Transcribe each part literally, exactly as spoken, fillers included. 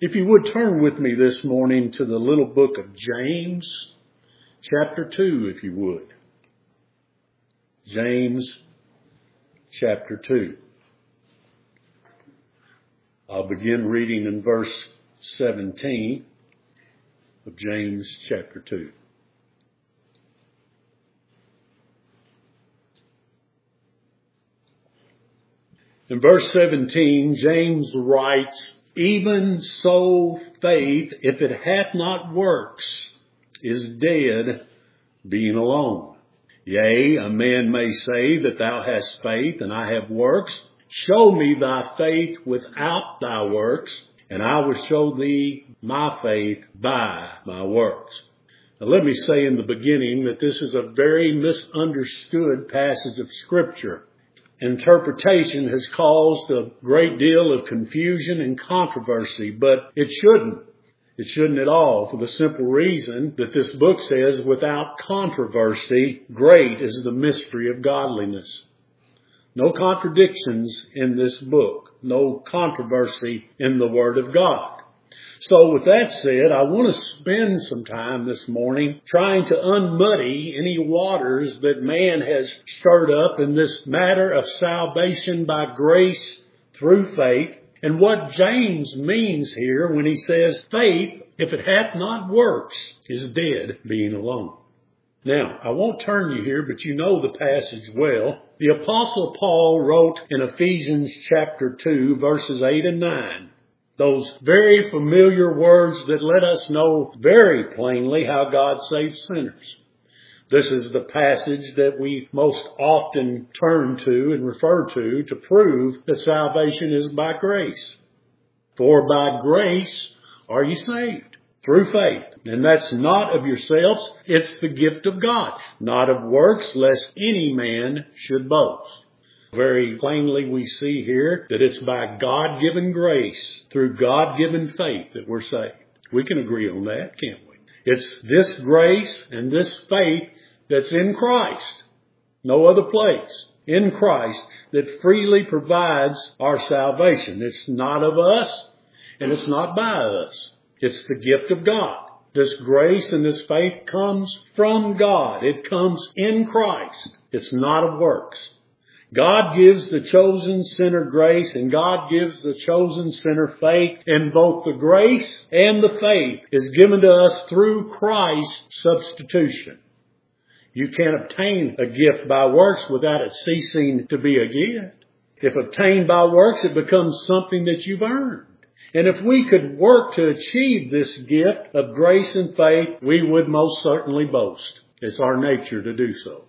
If you would turn with me this morning to the little book of James, chapter two, if you would. James, chapter two. I'll begin reading in verse seventeen of James, chapter two. In verse seventeen, James writes, "Even so faith, if it hath not works, is dead, being alone. Yea, a man may say that thou hast faith, and I have works. Show me thy faith without thy works, and I will show thee my faith by my works." Now let me say in the beginning that this is a very misunderstood passage of Scripture. Interpretation has caused a great deal of confusion and controversy, but it shouldn't. It shouldn't at all, for the simple reason that this book says, without controversy, great is the mystery of godliness. No contradictions in this book. No controversy in the Word of God. So with that said, I want to spend some time this morning trying to unmuddy any waters that man has stirred up in this matter of salvation by grace through faith, and what James means here when he says faith, if it hath not works, is dead, being alone. Now, I won't turn you here, but you know the passage well. The Apostle Paul wrote in Ephesians chapter two, verses eight and nine, those very familiar words that let us know very plainly how God saves sinners. This is the passage that we most often turn to and refer to to prove that salvation is by grace. For by grace are you saved, through faith. And that's not of yourselves, it's the gift of God, not of works, lest any man should boast. Very plainly we see here that it's by God-given grace, through God-given faith that we're saved. We can agree on that, can't we? It's this grace and this faith that's in Christ, no other place, in Christ, that freely provides our salvation. It's not of us, and it's not by us. It's the gift of God. This grace and this faith comes from God. It comes in Christ. It's not of works. God gives the chosen sinner grace, and God gives the chosen sinner faith, and both the grace and the faith is given to us through Christ's substitution. You can't obtain a gift by works without it ceasing to be a gift. If obtained by works, it becomes something that you've earned. And if we could work to achieve this gift of grace and faith, we would most certainly boast. It's our nature to do so.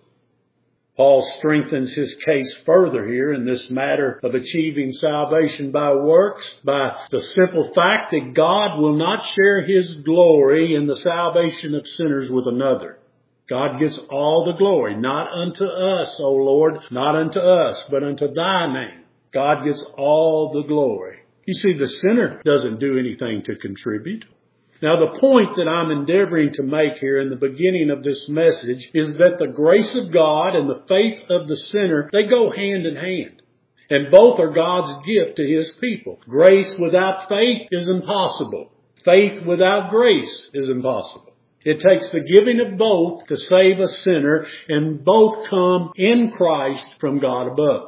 Paul strengthens his case further here in this matter of achieving salvation by works by the simple fact that God will not share His glory in the salvation of sinners with another. God gets all the glory, not unto us, O Lord, not unto us, but unto Thy name. God gets all the glory. You see, the sinner doesn't do anything to contribute. Now, the point that I'm endeavoring to make here in the beginning of this message is that the grace of God and the faith of the sinner, they go hand in hand. And both are God's gift to His people. Grace without faith is impossible. Faith without grace is impossible. It takes the giving of both to save a sinner, and both come in Christ from God above.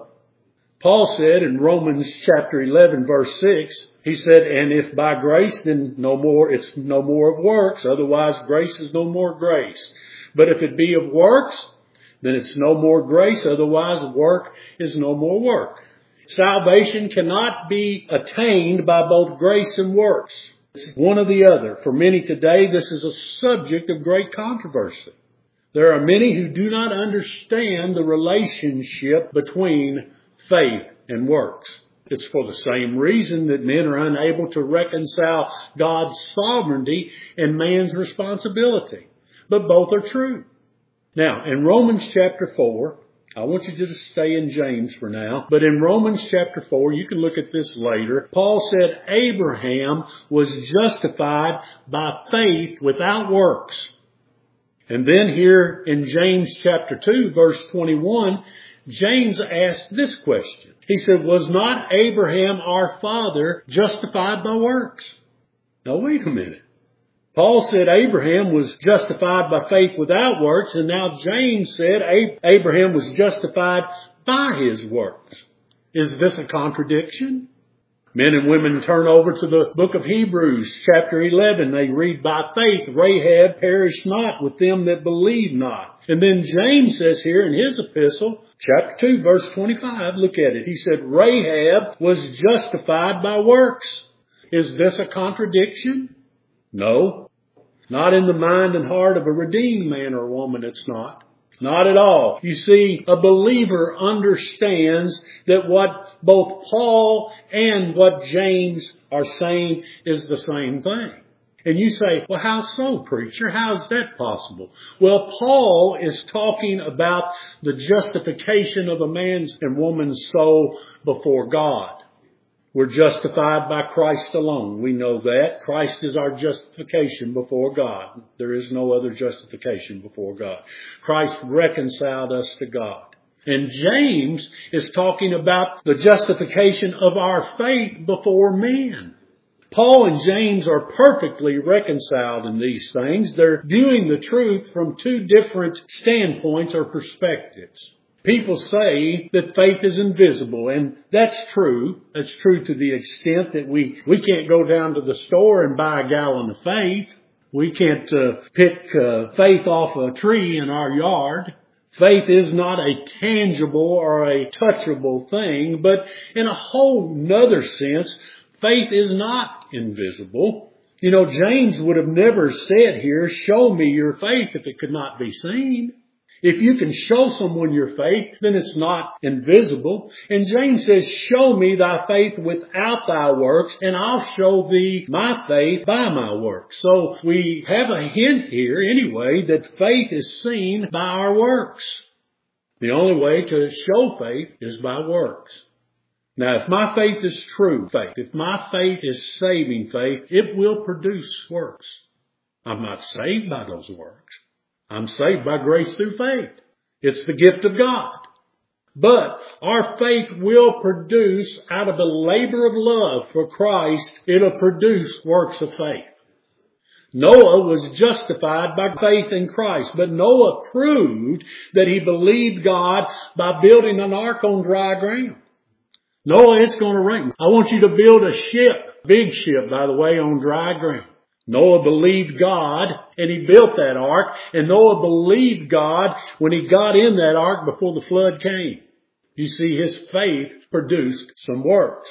Paul said in Romans chapter eleven, verse six, he said, "And if by grace, then no more, it's no more of works. Otherwise, grace is no more grace. But if it be of works, then it's no more grace. Otherwise, work is no more work." Salvation cannot be attained by both grace and works. It's one or the other. For many today, this is a subject of great controversy. There are many who do not understand the relationship between faith and works. It's for the same reason that men are unable to reconcile God's sovereignty and man's responsibility. But both are true. Now, in Romans chapter four, I want you to just stay in James for now, but in Romans chapter four, you can look at this later, Paul said Abraham was justified by faith without works. And then here in James chapter two, verse twenty-one, James asked this question. He said, "Was not Abraham our father justified by works?" Now wait a minute. Paul said Abraham was justified by faith without works, and now James said Abraham was justified by his works. Is this a contradiction? Men and women turn over to the book of Hebrews, chapter eleven. They read, by faith Rahab perished not with them that believe not. And then James says here in his epistle, chapter two, verse twenty-five, look at it. He said, Rahab was justified by works. Is this a contradiction? No. Not in the mind and heart of a redeemed man or woman, it's not. Not at all. You see, a believer understands that what both Paul and what James are saying is the same thing. And you say, well, how so, preacher? How is that possible? Well, Paul is talking about the justification of a man's and woman's soul before God. We're justified by Christ alone. We know that. Christ is our justification before God. There is no other justification before God. Christ reconciled us to God. And James is talking about the justification of our faith before men. Paul and James are perfectly reconciled in these things. They're viewing the truth from two different standpoints or perspectives. People say that faith is invisible, and that's true. That's true to the extent that we, we can't go down to the store and buy a gallon of faith. We can't uh, pick uh, faith off a tree in our yard. Faith is not a tangible or a touchable thing, but in a whole nother sense, faith is not invisible. You know, James would have never said here, show me your faith if it could not be seen. If you can show someone your faith, then it's not invisible. And James says, show me thy faith without thy works, and I'll show thee my faith by my works. So we have a hint here, anyway, that faith is seen by our works. The only way to show faith is by works. Now, if my faith is true faith, if my faith is saving faith, it will produce works. I'm not saved by those works. I'm saved by grace through faith. It's the gift of God. But our faith will produce, out of the labor of love for Christ, it'll produce works of faith. Noah was justified by faith in Christ, but Noah proved that he believed God by building an ark on dry ground. Noah, it's going to rain. I want you to build a ship, big ship, by the way, on dry ground. Noah believed God, and he built that ark, and Noah believed God when he got in that ark before the flood came. You see, his faith produced some works.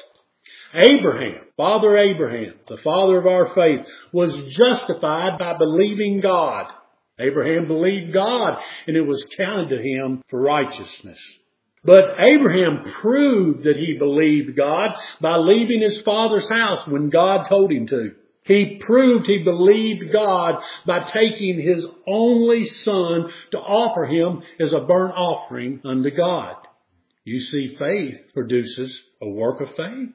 Abraham, Father Abraham, the father of our faith, was justified by believing God. Abraham believed God, and it was counted to him for righteousness. But Abraham proved that he believed God by leaving his father's house when God told him to. He proved he believed God by taking his only son to offer him as a burnt offering unto God. You see, faith produces a work of faith.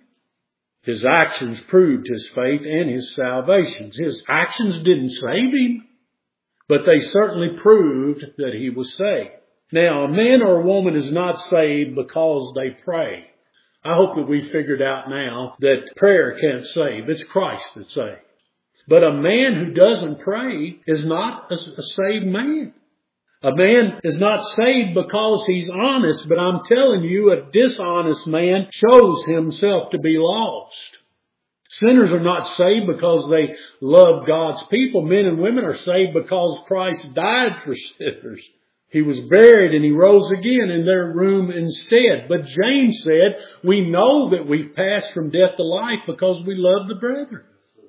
His actions proved his faith and his salvation. His actions didn't save him, but they certainly proved that he was saved. Now, a man or a woman is not saved because they pray. I hope that we figured out now that prayer can't save. It's Christ that saves. But a man who doesn't pray is not a, a saved man. A man is not saved because he's honest, but I'm telling you, a dishonest man shows himself to be lost. Sinners are not saved because they love God's people. Men and women are saved because Christ died for sinners. He was buried and he rose again in their room instead. But James said, we know that we've passed from death to life because we love the brethren.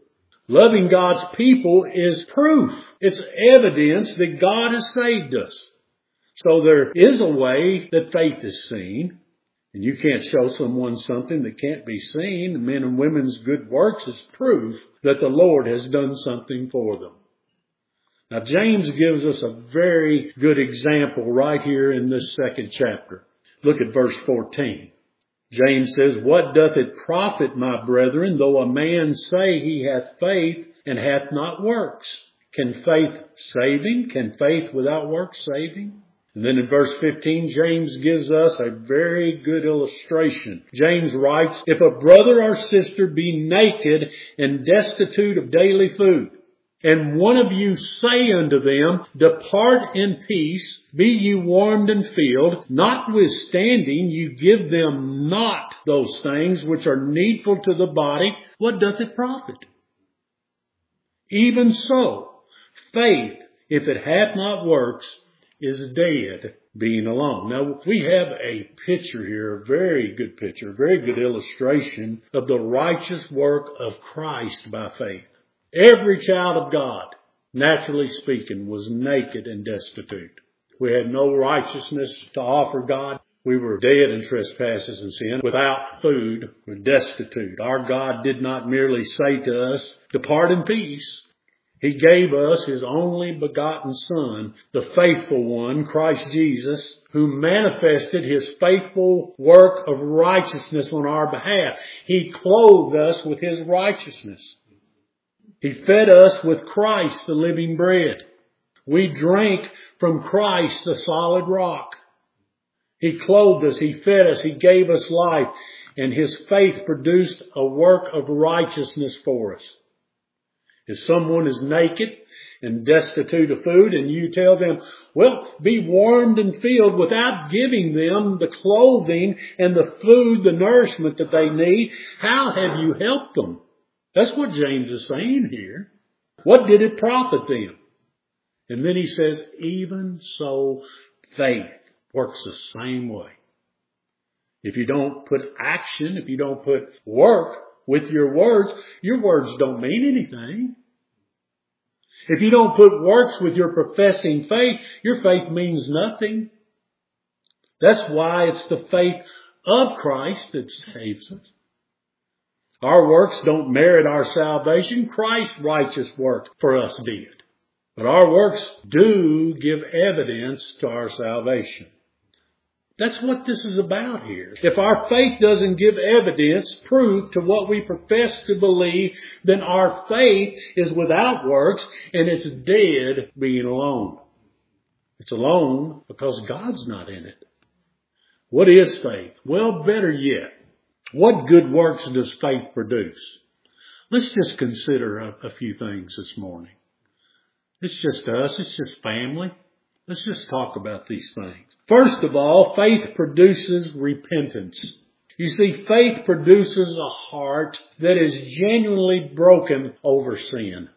Loving God's people is proof. It's evidence that God has saved us. So there is a way that faith is seen. And you can't show someone something that can't be seen. Men and women's good works is proof that the Lord has done something for them. Now, James gives us a very good example right here in this second chapter. Look at verse fourteen. James says, what doth it profit, my brethren, though a man say he hath faith and hath not works? Can faith save him? Can faith without works save him? And then in verse fifteen, James gives us a very good illustration. James writes, if a brother or sister be naked and destitute of daily food, and one of you say unto them, depart in peace, be ye warmed and filled, notwithstanding you give them not those things which are needful to the body, what doth it profit? Even so, faith, if it hath not works, is dead, being alone. Now, we have a picture here, a very good picture, a very good illustration of the righteous work of Christ by faith. Every child of God, naturally speaking, was naked and destitute. We had no righteousness to offer God. We were dead in trespasses and sin. Without food, we're destitute. Our God did not merely say to us, depart in peace. He gave us His only begotten Son, the faithful one, Christ Jesus, who manifested His faithful work of righteousness on our behalf. He clothed us with His righteousness. He fed us with Christ, the living bread. We drank from Christ, the solid rock. He clothed us, He fed us, He gave us life, and His faith produced a work of righteousness for us. If someone is naked and destitute of food and you tell them, well, be warmed and filled without giving them the clothing and the food, the nourishment that they need, how have you helped them? That's what James is saying here. What did it profit them? And then he says, even so, faith works the same way. If you don't put action, if you don't put work with your words, your words don't mean anything. If you don't put works with your professing faith, your faith means nothing. That's why it's the faith of Christ that saves us. Our works don't merit our salvation. Christ's righteous work for us did. But our works do give evidence to our salvation. That's what this is about here. If our faith doesn't give evidence, proof to what we profess to believe, then our faith is without works and it's dead being alone. It's alone because God's not in it. What is faith? Well, better yet, what good works does faith produce? Let's just consider a, a few things this morning. It's just us. It's just family. Let's just talk about these things. First of all, faith produces repentance. You see, faith produces a heart that is genuinely broken over sin.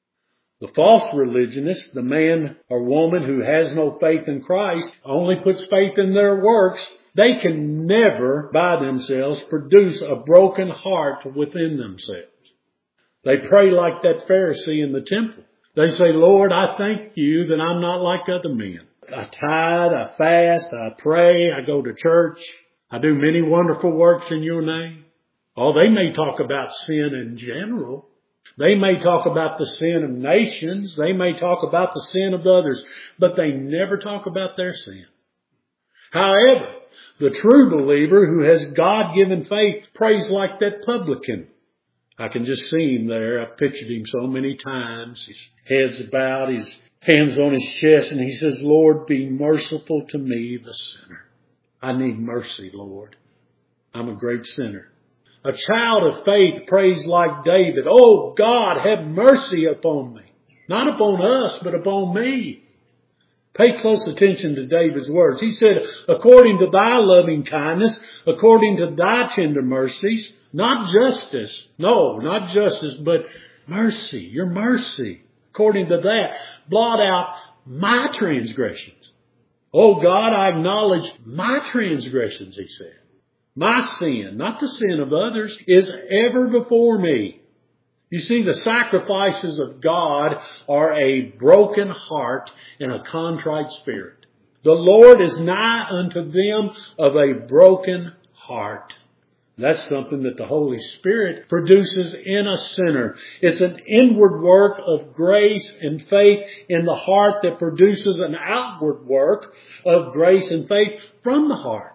The false religionist, the man or woman who has no faith in Christ, only puts faith in their works. They can never, by themselves, produce a broken heart within themselves. They pray like that Pharisee in the temple. They say, Lord, I thank you that I'm not like other men. I tithe, I fast, I pray, I go to church. I do many wonderful works in your name. Oh, they may talk about sin in general. They may talk about the sin of nations. They may talk about the sin of others, but they never talk about their sin. However, the true believer who has God-given faith prays like that publican. I can just see him there. I've pictured him so many times. His head's bowed, his hands on his chest, and he says, Lord, be merciful to me, the sinner. I need mercy, Lord. I'm a great sinner. A child of faith prays like David, oh God, have mercy upon me. Not upon us, but upon me. Pay close attention to David's words. He said, according to thy loving kindness, according to thy tender mercies, not justice. No, not justice, but mercy. Your mercy. According to that, blot out my transgressions. Oh God, I acknowledge my transgressions, he said. My sin, not the sin of others, is ever before me. You see, the sacrifices of God are a broken heart and a contrite spirit. The Lord is nigh unto them of a broken heart. That's something that the Holy Spirit produces in a sinner. It's an inward work of grace and faith in the heart that produces an outward work of grace and faith from the heart.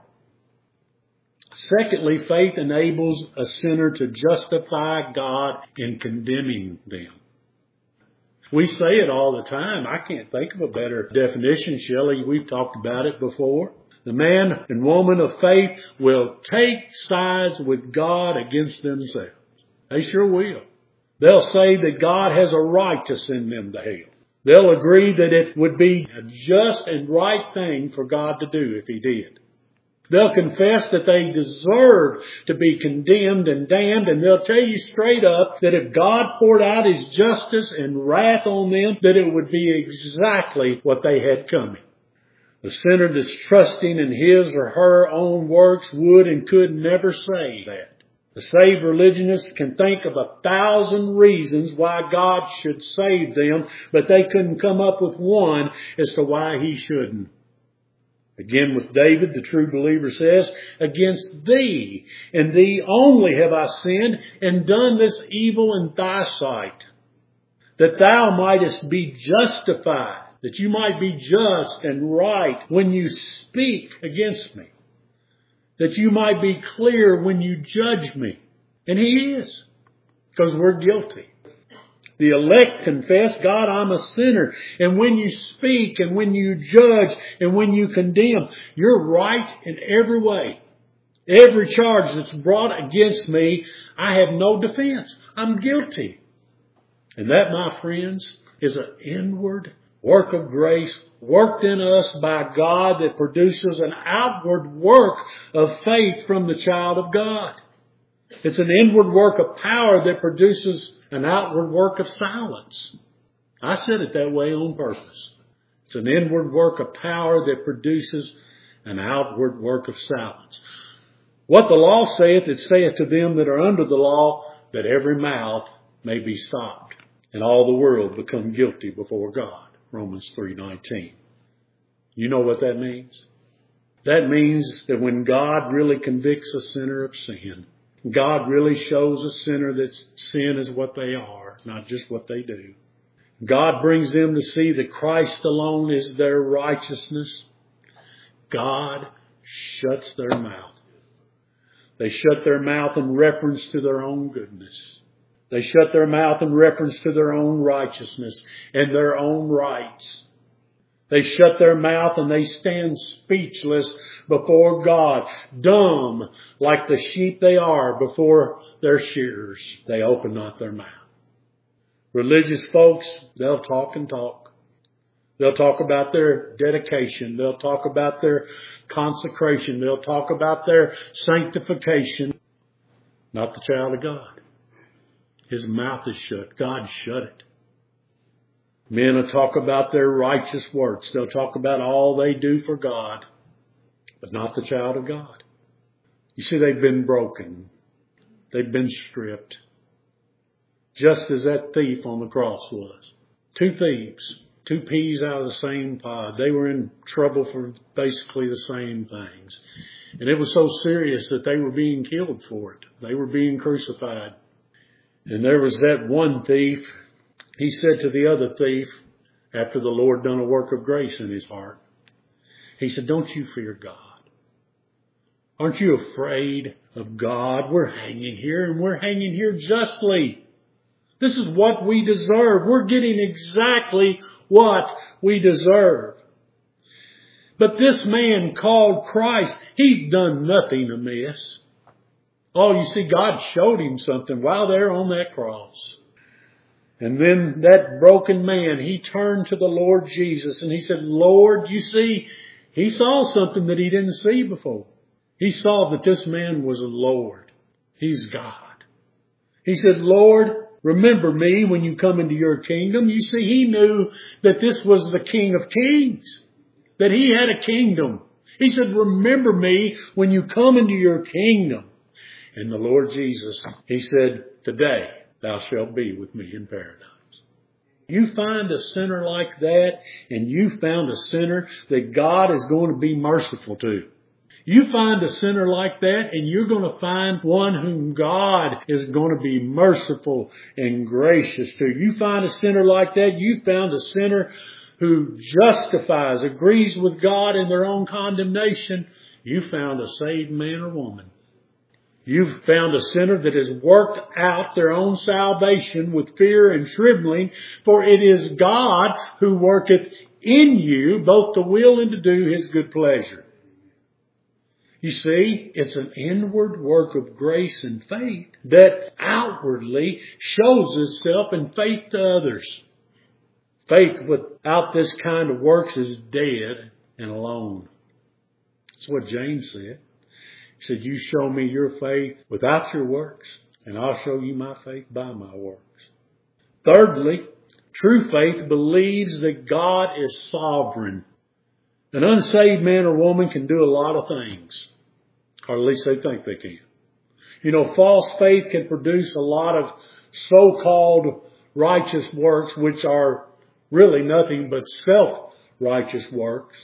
Secondly, faith enables a sinner to justify God in condemning them. We say it all the time. I can't think of a better definition, Shelley. We've talked about it before. The man and woman of faith will take sides with God against themselves. They sure will. They'll say that God has a right to send them to hell. They'll agree that it would be a just and right thing for God to do if He did. They'll confess that they deserve to be condemned and damned, and they'll tell you straight up that if God poured out His justice and wrath on them, that it would be exactly what they had coming. The sinner that's trusting in his or her own works would and could never say that. The saved religionist can think of a thousand reasons why God should save them, but they couldn't come up with one as to why He shouldn't. Again with David, the true believer says, "Against thee, and thee only have I sinned, and done this evil in thy sight, that thou mightest be justified," that you might be just and right when you speak against me, that you might be clear when you judge me. And He is, because we're guilty. The elect confess, "God, I'm a sinner." And when you speak and when you judge and when you condemn, you're right in every way. Every charge that's brought against me, I have no defense. I'm guilty. And that, my friends, is an inward work of grace worked in us by God that produces an outward work of faith from the child of God. It's an inward work of power that produces an outward work of silence. I said it that way on purpose. It's an inward work of power that produces an outward work of silence. What the law saith, it saith to them that are under the law, that every mouth may be stopped, and all the world become guilty before God. Romans three nineteen. You know what that means? That means that when God really convicts a sinner of sin, God really shows a sinner that sin is what they are, not just what they do. God brings them to see that Christ alone is their righteousness. God shuts their mouth. They shut their mouth in reference to their own goodness. They shut their mouth in reference to their own righteousness and their own rights. They shut their mouth and they stand speechless before God, dumb like the sheep they are before their shearers. They open not their mouth. Religious folks, they'll talk and talk. They'll talk about their dedication. They'll talk about their consecration. They'll talk about their sanctification. Not the child of God. His mouth is shut. God shut it. Men will talk about their righteous works. They'll talk about all they do for God, but not the child of God. You see, they've been broken. They've been stripped. Just as that thief on the cross was. Two thieves. Two peas out of the same pod. They were in trouble for basically the same things. And it was so serious that they were being killed for it. They were being crucified. And there was that one thief. He said to the other thief, after the Lord done a work of grace in his heart, he said, "Don't you fear God? Aren't you afraid of God? We're hanging here, and we're hanging here justly. This is what we deserve. We're getting exactly what we deserve. But this man called Christ, he's done nothing amiss." Oh, you see, God showed him something while there on that cross. And then that broken man, he turned to the Lord Jesus and he said, "Lord," you see, he saw something that he didn't see before. He saw that this man was a Lord. He's God. He said, "Lord, remember me when you come into your kingdom." You see, he knew that this was the King of Kings, that he had a kingdom. He said, "Remember me when you come into your kingdom." And the Lord Jesus, he said, "Today thou shalt be with me in paradise." You find a sinner like that, and you found a sinner that God is going to be merciful to. You find a sinner like that, and you're going to find one whom God is going to be merciful and gracious to. You find a sinner like that, you found a sinner who justifies, agrees with God in their own condemnation. You found a saved man or woman. You've found a sinner that has worked out their own salvation with fear and trembling, for it is God who worketh in you both to will and to do His good pleasure. You see, it's an inward work of grace and faith that outwardly shows itself in faith to others. Faith without this kind of works is dead and alone. That's what James said. He said, you show me your faith without your works, and I'll show you my faith by my works. Thirdly, true faith believes that God is sovereign. An unsaved man or woman can do a lot of things, or at least they think they can. You know, false faith can produce a lot of so-called righteous works, which are really nothing but self-righteous works.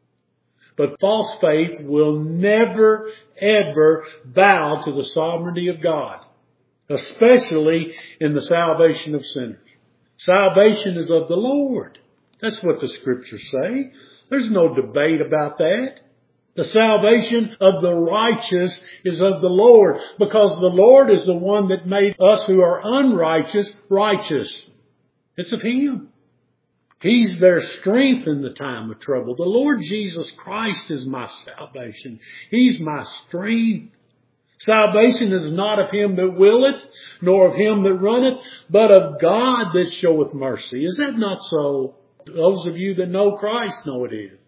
But false faith will never, ever bow to the sovereignty of God, especially in the salvation of sinners. Salvation is of the Lord. That's what the Scriptures say. There's no debate about that. The salvation of the righteous is of the Lord, because the Lord is the one that made us who are unrighteous righteous. It's of Him. He's their strength in the time of trouble. The Lord Jesus Christ is my salvation. He's my strength. Salvation is not of him that willeth, nor of him that runneth, but of God that showeth mercy. Is that not so? Those of you that know Christ know it is.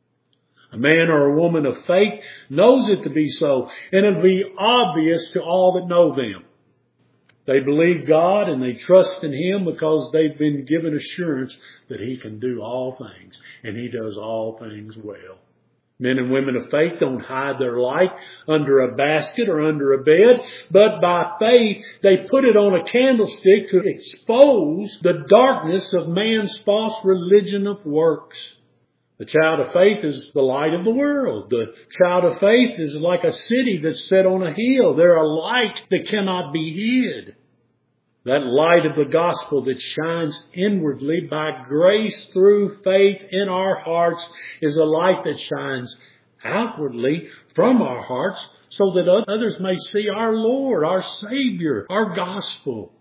A man or a woman of faith knows it to be so, and it'll be obvious to all that know them. They believe God and they trust in Him because they've been given assurance that He can do all things, and He does all things well. Men and women of faith don't hide their light under a basket or under a bed, but by faith they put it on a candlestick to expose the darkness of man's false religion of works. The child of faith is the light of the world. The child of faith is like a city that's set on a hill. They're a light that cannot be hid. That light of the gospel that shines inwardly by grace through faith in our hearts is a light that shines outwardly from our hearts so that others may see our Lord, our Savior, our gospel.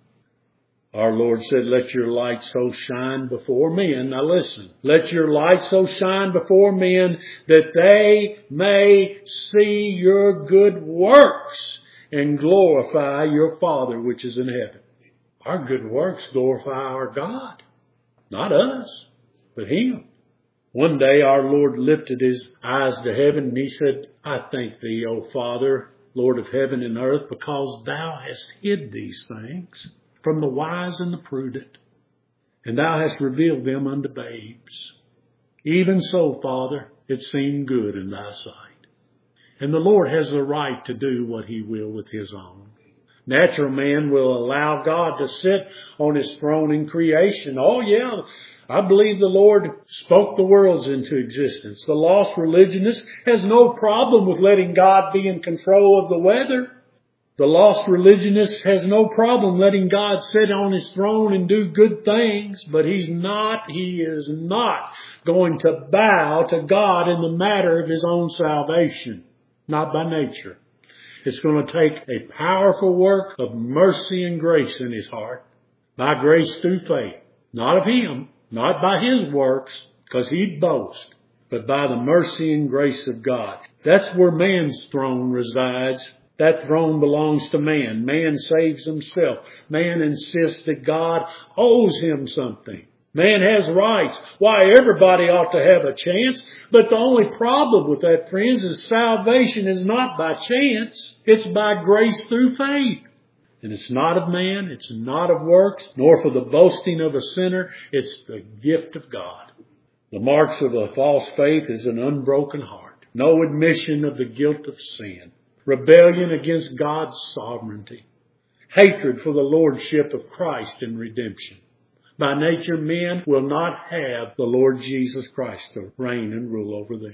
Our Lord said, let your light so shine before men. Now listen. Let your light so shine before men that they may see your good works and glorify your Father which is in heaven. Our good works glorify our God. Not us, but Him. One day our Lord lifted His eyes to heaven and He said, I thank Thee, O Father, Lord of heaven and earth, because Thou hast hid these things from the wise and the prudent, and Thou hast revealed them unto babes. Even so, Father, it seemed good in Thy sight. And the Lord has the right to do what He will with His own. Natural man will allow God to sit on His throne in creation. Oh yeah, I believe the Lord spoke the worlds into existence. The lost religionist has no problem with letting God be in control of the weather. The lost religionist has no problem letting God sit on His throne and do good things, but he's not, he is not going to bow to God in the matter of his own salvation. Not by nature. It's going to take a powerful work of mercy and grace in his heart. By grace through faith. Not of him, not by his works, because he'd boast, but by the mercy and grace of God. That's where man's throne resides. That throne belongs to man. Man saves himself. Man insists that God owes him something. Man has rights. Why, everybody ought to have a chance. But the only problem with that, friends, is salvation is not by chance. It's by grace through faith. And it's not of man. It's not of works, nor for the boasting of a sinner. It's the gift of God. The marks of a false faith is an unbroken heart. No admission of the guilt of sin. Rebellion against God's sovereignty. Hatred for the lordship of Christ in redemption. By nature, men will not have the Lord Jesus Christ to reign and rule over them.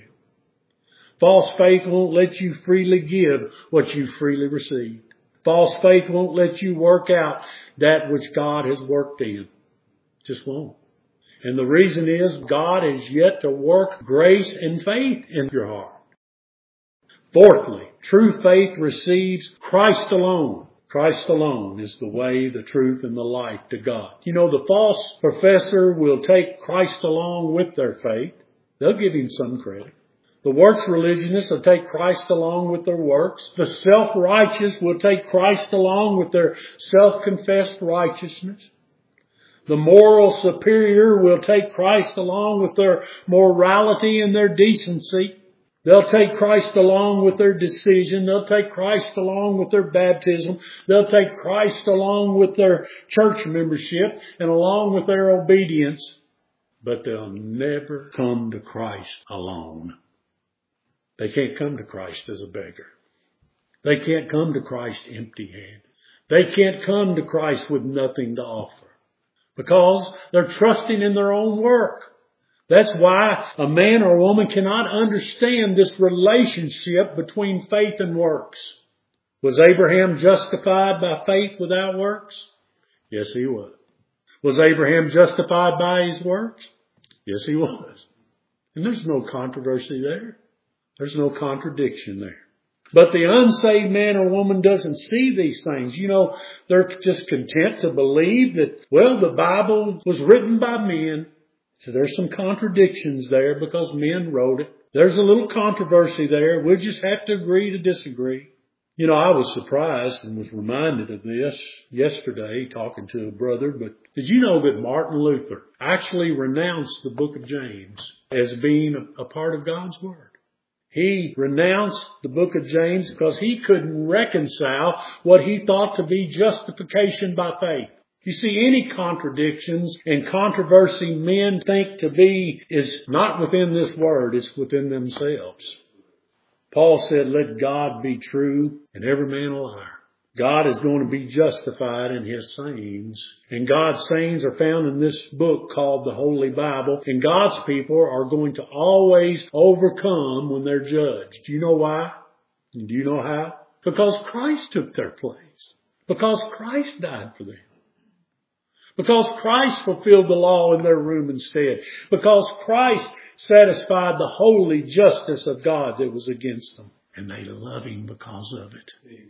False faith won't let you freely give what you freely received. False faith won't let you work out that which God has worked in. Just won't. And the reason is God has yet to work grace and faith in your heart. Fourthly, true faith receives Christ alone. Christ alone is the way, the truth, and the life to God. You know, the false professor will take Christ along with their faith. They'll give him some credit. The works religionists will take Christ along with their works. The self-righteous will take Christ along with their self-confessed righteousness. The moral superior will take Christ along with their morality and their decency. They'll take Christ along with their decision. They'll take Christ along with their baptism. They'll take Christ along with their church membership and along with their obedience. But they'll never come to Christ alone. They can't come to Christ as a beggar. They can't come to Christ empty-handed. They can't come to Christ with nothing to offer because they're trusting in their own work. That's why a man or a woman cannot understand this relationship between faith and works. Was Abraham justified by faith without works? Yes, he was. Was Abraham justified by his works? Yes, he was. And there's no controversy there. There's no contradiction there. But the unsaved man or woman doesn't see these things. You know, they're just content to believe that, well, the Bible was written by men. So there's some contradictions there because men wrote it. There's a little controversy there. We'll just have to agree to disagree. You know, I was surprised and was reminded of this yesterday talking to a brother, but did you know that Martin Luther actually renounced the book of James as being a part of God's Word? He renounced the book of James because he couldn't reconcile what he thought to be justification by faith. You see, any contradictions and controversy men think to be is not within this word, it's within themselves. Paul said, let God be true and every man a liar. God is going to be justified in His sayings. And God's sayings are found in this book called the Holy Bible. And God's people are going to always overcome when they're judged. Do you know why? And do you know how? Because Christ took their place. Because Christ died for them. Because Christ fulfilled the law in their room instead. Because Christ satisfied the holy justice of God that was against them. And they love Him because of it.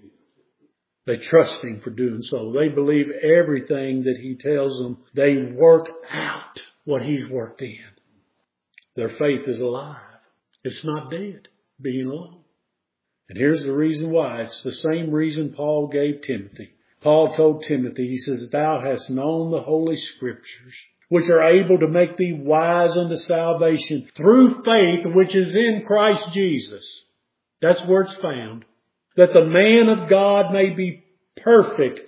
They trust Him for doing so. They believe everything that He tells them. They work out what He's worked in. Their faith is alive. It's not dead, being alone. And here's the reason why. It's the same reason Paul gave Timothy. Paul told Timothy, he says, thou hast known the Holy Scriptures, which are able to make thee wise unto salvation through faith which is in Christ Jesus. That's where it's found. That the man of God may be perfect,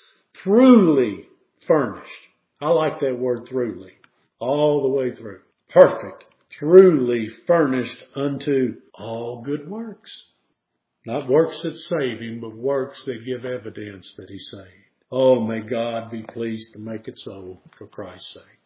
truly furnished. I like that word truly, all the way through. Perfect, truly furnished unto all good works. Not works that save him, but works that give evidence that he's saved. Oh, may God be pleased to make it so for Christ's sake.